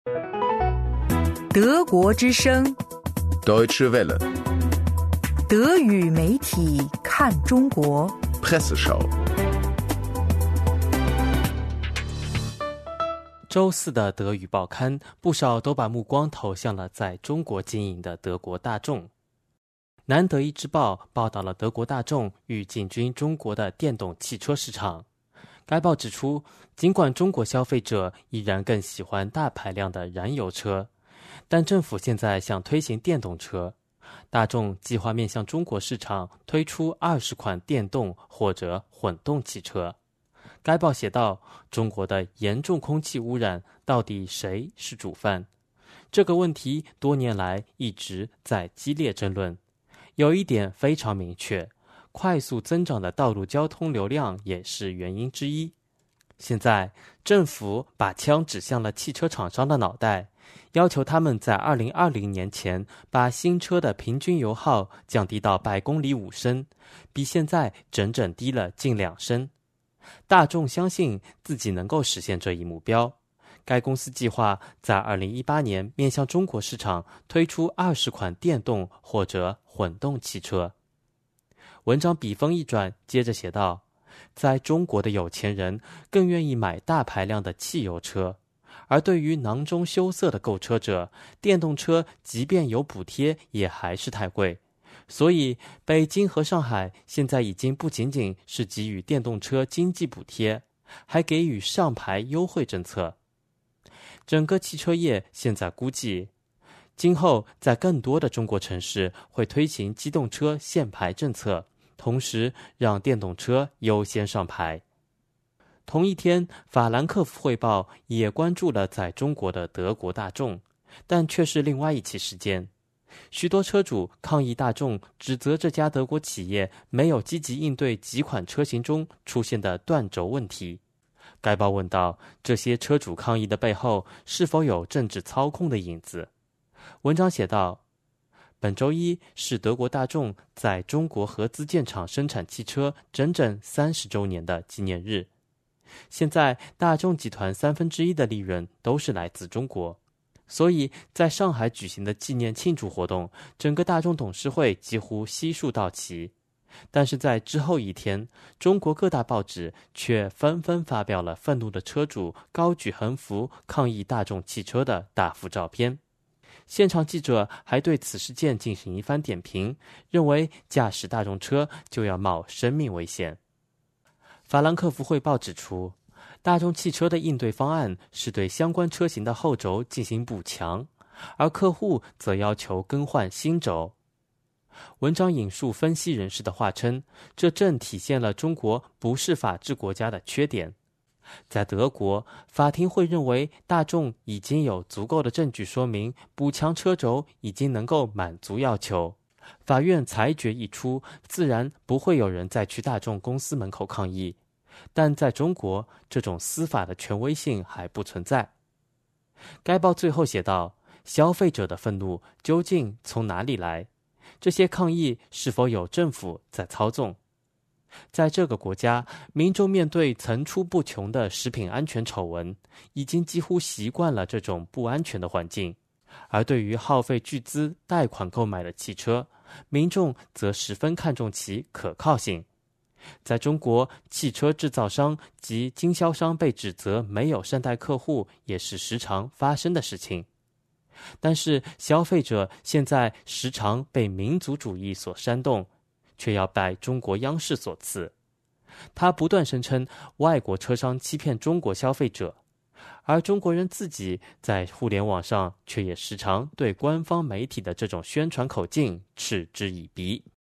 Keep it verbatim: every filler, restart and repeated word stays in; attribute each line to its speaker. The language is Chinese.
Speaker 1: 德国之声
Speaker 2: Deutsche Welle
Speaker 1: 德语媒体看中国
Speaker 2: Presseschau。
Speaker 3: 周四的德语报刊，不少都把目光投向了在中国经营的德国大众。南德意志报报道了德国大众欲进军中国的电动汽车市场。该报指出，尽管中国消费者依然更喜欢大排量的燃油车，但政府现在想推行电动车。大众计划面向中国市场推出二十款电动或者混动汽车。该报写道，中国的严重空气污染到底谁是主犯？这个问题多年来一直在激烈争论。有一点非常明确，快速增长的道路交通流量也是原因之一。现在政府把枪指向了汽车厂商的脑袋，要求他们在二零二零年前把新车的平均油耗降低到百公里五升，比现在整整低了近两升。大众相信自己能够实现这一目标。该公司计划在二零一八年面向中国市场推出二十款电动或者混动汽车。文章笔锋一转，接着写道，在中国的有钱人更愿意买大排量的汽油车，而对于囊中羞涩的购车者，电动车即便有补贴也还是太贵。所以北京和上海现在已经不仅仅是给予电动车经济补贴，还给予上牌优惠政策。整个汽车业现在估计，今后在更多的中国城市会推行机动车限牌政策，同时让电动车优先上牌。同一天，法兰克福汇报也关注了在中国的德国大众，但却是另外一起事件。许多车主抗议大众指责这家德国企业没有积极应对几款车型中出现的断轴问题。该报问道，这些车主抗议的背后是否有政治操控的影子？文章写道，本周一是德国大众在中国合资建厂生产汽车整整三十周年的纪念日。现在大众集团三分之一的利润都是来自中国，所以在上海举行的纪念庆祝活动，整个大众董事会几乎悉数到齐。但是在之后一天，中国各大报纸却纷纷发表了愤怒的车主高举横幅抗议大众汽车的大幅照片。现场记者还对此事件进行一番点评，认为驾驶大众车就要冒生命危险。法兰克福汇报指出，大众汽车的应对方案是对相关车型的后轴进行补强，而客户则要求更换新轴。文章引述分析人士的话称，这正体现了中国不是法治国家的缺点。在德国，法庭会认为大众已经有足够的证据说明补强车轴已经能够满足要求。法院裁决一出，自然不会有人再去大众公司门口抗议。但在中国，这种司法的权威性还不存在。该报最后写道，消费者的愤怒究竟从哪里来？这些抗议是否有政府在操纵？在这个国家，民众面对层出不穷的食品安全丑闻，已经几乎习惯了这种不安全的环境。而对于耗费巨资贷款购买的汽车，民众则十分看重其可靠性。在中国，汽车制造商及经销商被指责没有善待客户，也是时常发生的事情。但是消费者现在时常被民族主义所煽动，却要拜中国央视所赐。他不断声称外国车商欺骗中国消费者，而中国人自己在互联网上却也时常对官方媒体的这种宣传口径嗤之以鼻。